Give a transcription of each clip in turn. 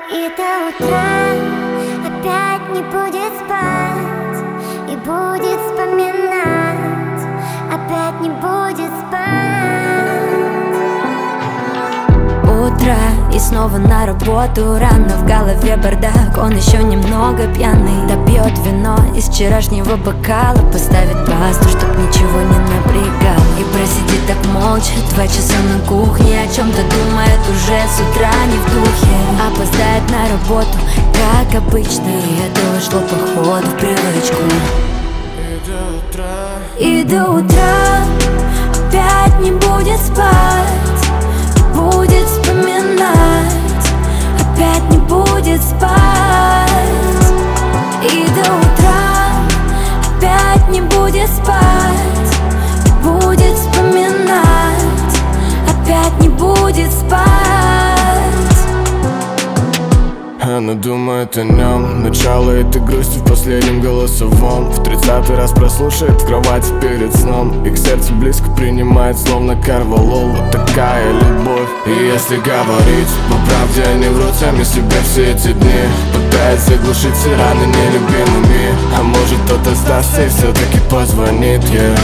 И до утра опять не будет спать, и будет вспоминать, опять не будет спать. Утро, и снова на работу рано, в голове бардак, он еще немного пьяный. Допьет вино из вчерашнего бокала, поставит пасту, чтоб ничего не напрягало. И просидит так молча 2 часа на кухне, о чем-то думает уже с утра не в духе. Опоздает на работу, как обычно, и это вошло походу в привычку. И до утра опять не будет спать, будет вспоминать, опять не будет спать. И до утра опять не будет спать, будет вспоминать, опять не будет спать. Она думает о нем, начало этой грусти в последнем голосовом. В 30-й раз прослушает в кровати перед сном, и к сердцу близко принимает, словно Карвалол. Вот такая любовь. И если говорить по правде, они врут сами себе все эти дни, пытаясь заглушить все раны нелюбимыми. А может, кто-то сдастся и все-таки позвонит ей.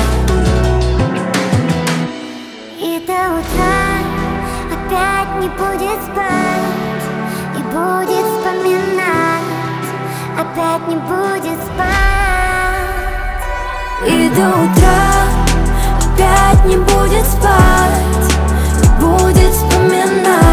И до утра опять не будет спать, и будет вспоминать, опять не будет спать. И до утра опять не будет спать, будет вспоминать,